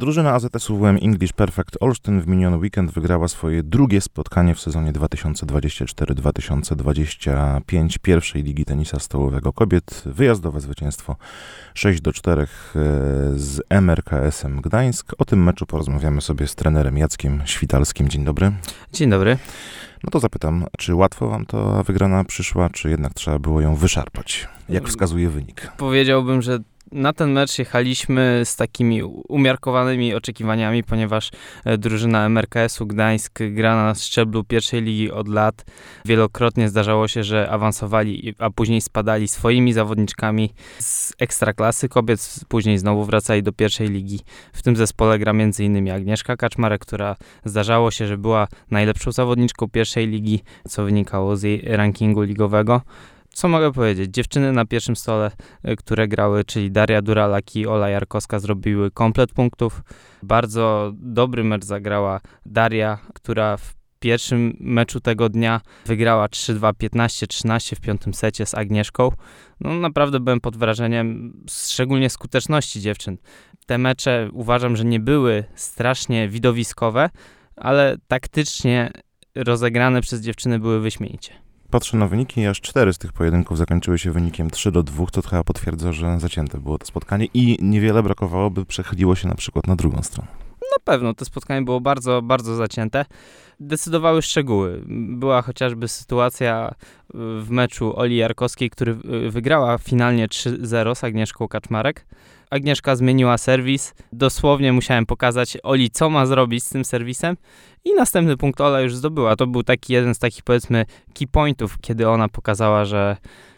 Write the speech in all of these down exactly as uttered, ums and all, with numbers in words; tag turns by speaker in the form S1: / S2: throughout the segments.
S1: Drużyna A Z S U W M English Perfect Olsztyn w miniony weekend wygrała swoje drugie spotkanie w sezonie dwa tysiące dwudziestym czwartym dwa tysiące dwudziestym piątym pierwszej Ligi Tenisa Stołowego Kobiet. Wyjazdowe zwycięstwo sześć do czterech z M R K S-em Gdańsk. O tym meczu porozmawiamy sobie z trenerem Jackiem Świtalskim. Dzień dobry.
S2: Dzień dobry.
S1: No to zapytam, czy łatwo wam ta wygrana przyszła, czy jednak trzeba było ją wyszarpać? Jak wskazuje wynik?
S2: Powiedziałbym, że na ten mecz jechaliśmy z takimi umiarkowanymi oczekiwaniami, ponieważ drużyna M R K S-u Gdańsk gra na szczeblu pierwszej ligi od lat. Wielokrotnie zdarzało się, że awansowali, a później spadali swoimi zawodniczkami z ekstraklasy kobiet, później znowu wracali do pierwszej ligi. W tym zespole gra m.in. Agnieszka Kaczmarek, która zdarzało się, że była najlepszą zawodniczką pierwszej ligi, co wynikało z jej rankingu ligowego. Co mogę powiedzieć? Dziewczyny na pierwszym stole, które grały, czyli Daria Duralak i Ola Jarkowska, zrobiły komplet punktów. Bardzo dobry mecz zagrała Daria, która w pierwszym meczu tego dnia wygrała trzy dwa, piętnaście trzynaście w piątym secie z Agnieszką. No naprawdę byłem pod wrażeniem, szczególnie skuteczności dziewczyn. Te mecze uważam, że nie były strasznie widowiskowe, ale taktycznie rozegrane przez dziewczyny były wyśmienicie.
S1: Patrzę na wyniki i aż cztery z tych pojedynków zakończyły się wynikiem trzy do dwóch, to chyba potwierdza, że zacięte było to spotkanie i niewiele brakowało, by przechyliło się na przykład na drugą stronę.
S2: Na pewno, to spotkanie było bardzo, bardzo zacięte. Decydowały szczegóły. Była chociażby sytuacja w meczu Oli Jarkowskiej, który wygrała finalnie trzy zero z Agnieszką Kaczmarek. Agnieszka zmieniła serwis. Dosłownie musiałem pokazać Oli, co ma zrobić z tym serwisem. I następny punkt Ola już zdobyła. To był taki jeden z takich, powiedzmy, key pointów, kiedy ona pokazała, że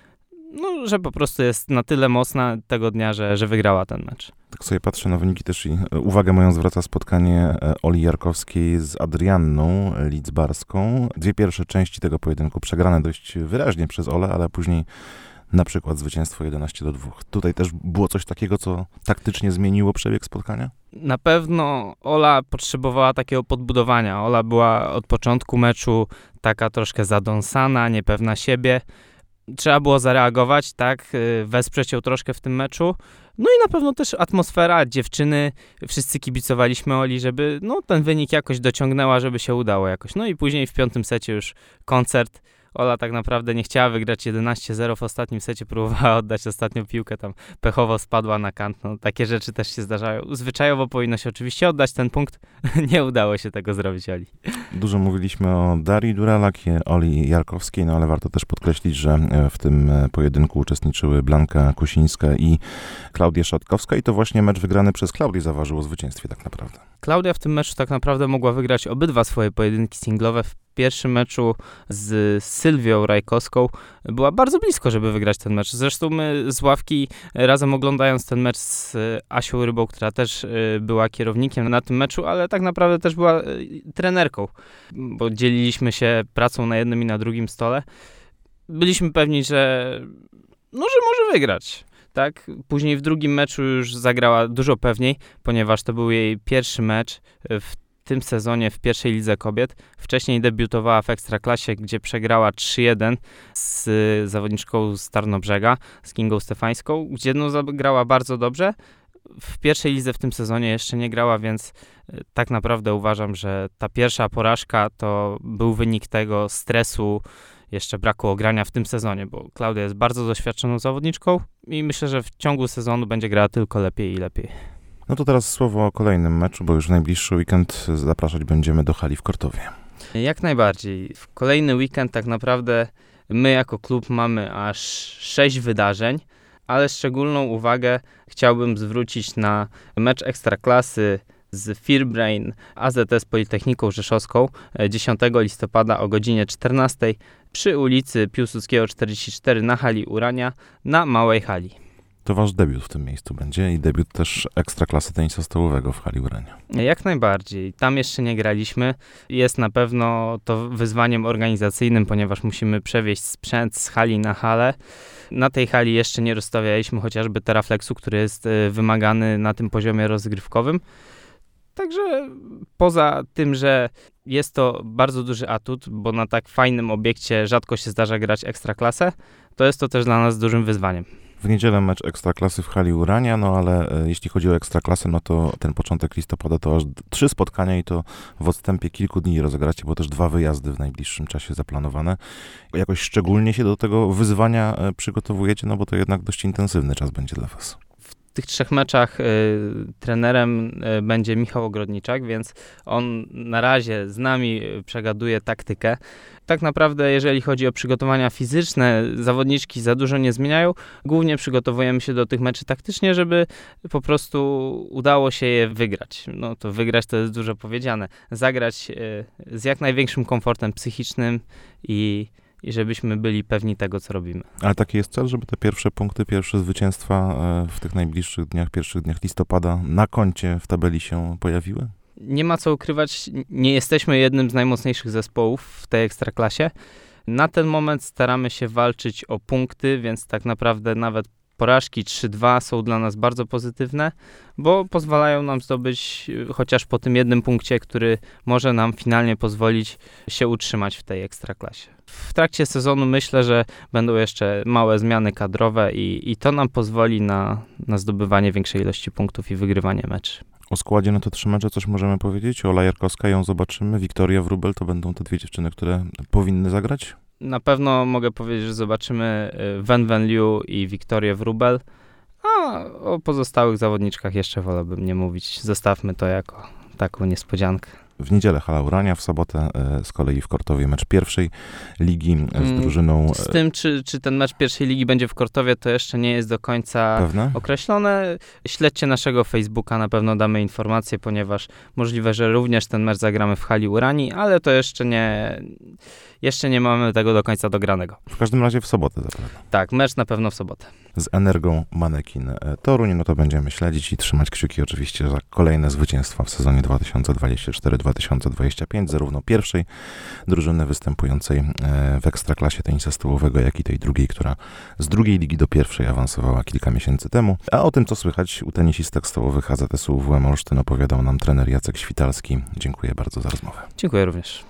S2: no, że po prostu jest na tyle mocna tego dnia, że, że wygrała ten mecz.
S1: Tak sobie patrzę na wyniki też i uwagę moją zwraca spotkanie Oli Jarkowskiej z Adrianną Lidzbarską. Dwie pierwsze części tego pojedynku przegrane dość wyraźnie przez Olę, ale później na przykład zwycięstwo jedenaście do dwóch. Tutaj też było coś takiego, co taktycznie zmieniło przebieg spotkania?
S2: Na pewno Ola potrzebowała takiego podbudowania. Ola była od początku meczu taka troszkę zadąsana, niepewna siebie. Trzeba było zareagować, tak, wesprzeć ją troszkę w tym meczu. No i na pewno też atmosfera, dziewczyny, wszyscy kibicowaliśmy Oli, żeby no, ten wynik jakoś dociągnęła, żeby się udało jakoś. No i później w piątym secie już koncert. Ola tak naprawdę nie chciała wygrać jedenaście zero w ostatnim secie, próbowała oddać ostatnią piłkę, tam pechowo spadła na kant. No, takie rzeczy też się zdarzają. Zwyczajowo powinno się oczywiście oddać ten punkt. Nie udało się tego zrobić Oli.
S1: Dużo mówiliśmy o Darii Duralak i Oli Jarkowskiej, no ale warto też podkreślić, że w tym pojedynku uczestniczyły Blanka Kusińska i Klaudia Szatkowska i to właśnie mecz wygrany przez Klaudię zaważył o zwycięstwie tak naprawdę.
S2: Klaudia w tym meczu tak naprawdę mogła wygrać obydwa swoje pojedynki singlowe. W pierwszym meczu z Sylwią Rajkowską była bardzo blisko, żeby wygrać ten mecz. Zresztą my z ławki razem oglądając ten mecz z Asią Rybą, która też była kierownikiem na tym meczu, ale tak naprawdę też była trenerką, bo dzieliliśmy się pracą na jednym i na drugim stole. Byliśmy pewni, że, no, że może wygrać. Tak? Później w drugim meczu już zagrała dużo pewniej, ponieważ to był jej pierwszy mecz w tym sezonie w pierwszej lidze kobiet. Wcześniej debiutowała w Ekstraklasie, gdzie przegrała trzy jeden z zawodniczką z Tarnobrzega, z Kingą Stefańską, gdzie no, zagrała bardzo dobrze. W pierwszej lidze w tym sezonie jeszcze nie grała, więc tak naprawdę uważam, że ta pierwsza porażka to był wynik tego stresu, jeszcze braku ogrania w tym sezonie, bo Klaudia jest bardzo doświadczoną zawodniczką i myślę, że w ciągu sezonu będzie grała tylko lepiej i lepiej.
S1: No to teraz słowo o kolejnym meczu, bo już w najbliższy weekend zapraszać będziemy do hali w Kortowie.
S2: Jak najbardziej. W kolejny weekend tak naprawdę my jako klub mamy aż sześć wydarzeń, ale szczególną uwagę chciałbym zwrócić na mecz Ekstraklasy z Firbrain A Z S Politechniką Rzeszowską dziesiątego listopada o godzinie czternastej przy ulicy Piłsudskiego czterdzieści cztery na hali Urania na Małej Hali.
S1: To wasz debiut w tym miejscu będzie i debiut też Ekstraklasy tenisa stołowego w hali Urania.
S2: Jak najbardziej. Tam jeszcze nie graliśmy. Jest na pewno to wyzwaniem organizacyjnym, ponieważ musimy przewieźć sprzęt z hali na halę. Na tej hali jeszcze nie rozstawialiśmy chociażby terafleksu, który jest wymagany na tym poziomie rozgrywkowym. Także poza tym, że jest to bardzo duży atut, bo na tak fajnym obiekcie rzadko się zdarza grać ekstraklasę, to jest to też dla nas dużym wyzwaniem.
S1: W niedzielę mecz Ekstraklasy w hali Urania, no ale e, jeśli chodzi o Ekstraklasę, no to ten początek listopada to aż d- trzy spotkania i to w odstępie kilku dni rozegracie, bo też dwa wyjazdy w najbliższym czasie zaplanowane. Jakoś szczególnie się do tego wyzwania e, przygotowujecie, no bo to jednak dość intensywny czas będzie dla was.
S2: W tych trzech meczach y, trenerem y, będzie Michał Ogrodniczak, więc on na razie z nami y, przegaduje taktykę. Tak naprawdę, jeżeli chodzi o przygotowania fizyczne, zawodniczki za dużo nie zmieniają. Głównie przygotowujemy się do tych meczy taktycznie, żeby po prostu udało się je wygrać. No to wygrać to jest dużo powiedziane. Zagrać y, z jak największym komfortem psychicznym i i żebyśmy byli pewni tego, co robimy.
S1: Ale taki jest cel, żeby te pierwsze punkty, pierwsze zwycięstwa e, w tych najbliższych dniach, pierwszych dniach listopada na koncie w tabeli się pojawiły?
S2: Nie ma co ukrywać, nie jesteśmy jednym z najmocniejszych zespołów w tej Ekstraklasie. Na ten moment staramy się walczyć o punkty, więc tak naprawdę nawet porażki trzy dwa są dla nas bardzo pozytywne, bo pozwalają nam zdobyć chociaż po tym jednym punkcie, który może nam finalnie pozwolić się utrzymać w tej Ekstraklasie. W trakcie sezonu myślę, że będą jeszcze małe zmiany kadrowe i, i to nam pozwoli na, na zdobywanie większej ilości punktów i wygrywanie meczy.
S1: O składzie no to trzy mecze coś możemy powiedzieć. Ola Jarkowska, ją zobaczymy. Wiktoria Wróbel to będą te dwie dziewczyny, które powinny zagrać?
S2: Na pewno mogę powiedzieć, że zobaczymy Wen Wen Liu i Wiktorię Wróbel, a o pozostałych zawodniczkach jeszcze wolałbym nie mówić. Zostawmy to jako taką niespodziankę.
S1: W niedzielę hala Urania, w sobotę e, z kolei w Kortowie mecz pierwszej ligi e, z drużyną... E,
S2: z tym, czy, czy ten mecz pierwszej ligi będzie w Kortowie, to jeszcze nie jest do końca
S1: pewne?
S2: określone. Śledźcie naszego Facebooka, na pewno damy informacje, ponieważ możliwe, że również ten mecz zagramy w hali Uranii, ale to jeszcze nie, jeszcze nie mamy tego do końca dogranego.
S1: W każdym razie w sobotę zapewne.
S2: Tak, mecz na pewno w sobotę.
S1: Z Energą Manekin Toruń, no to będziemy śledzić i trzymać kciuki oczywiście za kolejne zwycięstwa w sezonie dwa tysiące dwudziestym czwartym dwa tysiące dwudziestym piątym, zarówno pierwszej drużyny występującej w Ekstraklasie tenisa stołowego, jak i tej drugiej, która z drugiej ligi do pierwszej awansowała kilka miesięcy temu. A o tym, co słychać u tenisistek stołowych A Z S U W M Olsztyn, opowiadał nam trener Jacek Świtalski. Dziękuję bardzo za rozmowę.
S2: Dziękuję również.